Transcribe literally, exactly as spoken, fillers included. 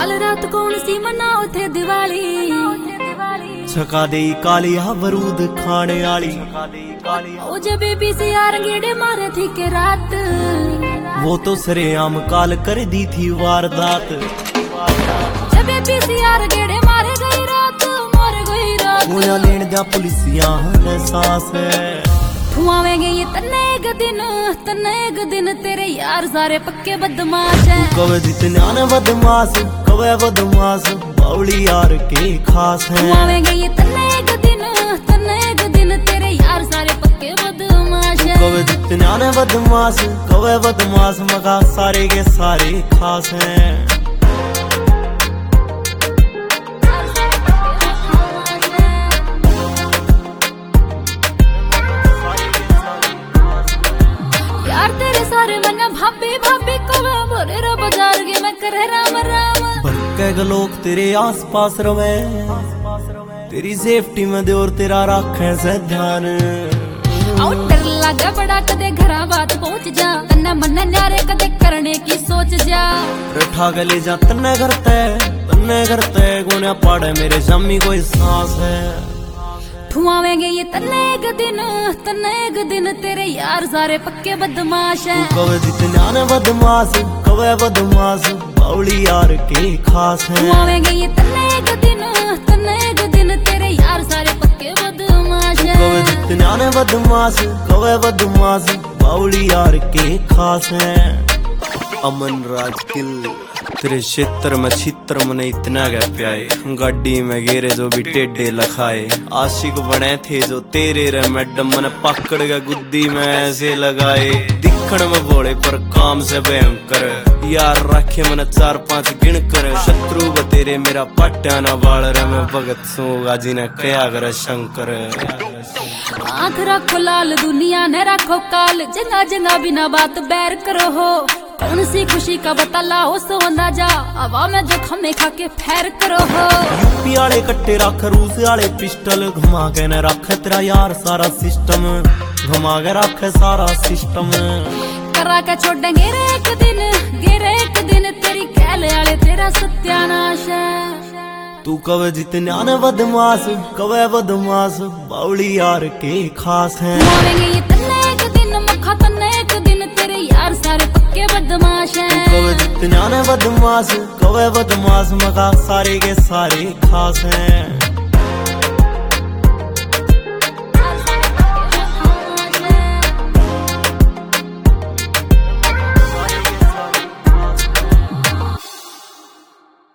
कल रात कौन सी मनाओ थे दिवाली, छका दे कालिया बरूद खाने वाली। ओ जब बेबी से यार गेड़े मारे थी के रात, वो तो सरेआम काल कर दी थी वारदात। जब बेबी से यार गेड़े मारे गई रात, मारे गई रात। मुया लेन जा पुलिसिया ने सांस है, खुआवेंगे ये तन्ने एक दिन, तन्ने एक दिन तेरे यार सारे पक्के बदमाश हैं। कवे जितना ने बदमाश, कवे बदमाश बावली यार के खास है। खुआवेंगे ये तन्ने एक दिन, तन्ने एक दिन तेरे यार सारे पक्के बदमाश हैं। कवे जितना ने बदमाश, कवे बदमाश मगा सारे के सारे खास हैं। भाभी भाभी को बोले रो बाजार के मैं करे राम राम। भटके लोग तेरे आस पास रवे, तेरी सेफ्टी में दे और तेरा रखे से ध्यान। आओ डर लगा बड़ा कदे घरा बात पहुंच जा, तन्ना मन्ना न्यारे कदे करने की सोच जा। रठा के ले जा तन्ने करते, तन्ने करते गुना पाड़े मेरे शामी कोई सांस है। खुआवेंगे ये तन्ने एक दिन, तन्ने एक दिन तेरे यार सारे पक्के बदमाश हैं। कवे जितना ने बदमाश, कवे बदमाश बावली यार के खास हैं। खुआवेंगे ये तन्ने एक दिन, तन्ने एक दिन तेरे यार सारे पक्के बदमाश हैं। कवे जितना ने बदमाश, कवे बदमाश बावली यार के खास हैं। अमन राजकिल तेरे क्षेत्र में छित्र मन इतना गया प्याए, गाड़ी में गेरे जो भी टेढ़े लखाए। आशिक बने थे जो तेरे रे मैडम मन पकड़ के गुद्दी में ऐसे लगाए। दिखण में बोले पर काम से भयंकर, यार रखे मन चार पांच गिन कर। शत्रु व तेरे मेरा पट्टा न बाल रे, मैं भगत सूगा जी ने कया कर शंकर। आंख रखो लाल दुनिया ने रखो काल, जंगा जंगा बिना बात बैर करो हो। कौन सी खुशी का बतला हो सो अंदाजा, हवा में जो खमे खा के फैर करो हो। यूपी आले कट्टे रख, रूस आले पिस्टल, घुमा के न रख तेरा यार सारा सिस्टम, घुमा के रख सारा सिस्टम। करा के छोड़ेंगे रे एक दिन, गिरे एक दिन तेरी कहले आले तेरा सत्यानाश है। तू कवे जितना ने बदमाश, कवे बदमाश बावली यार के खास हैं। मारेंगे ये तन्ने एक दिन, मखा तन्ने एक दिन तेरे यार सारे पक्के बदमाश हैं। कवे जितना ने बदमाश, कवे बदमाश मगा सारे के सारे खास हैं।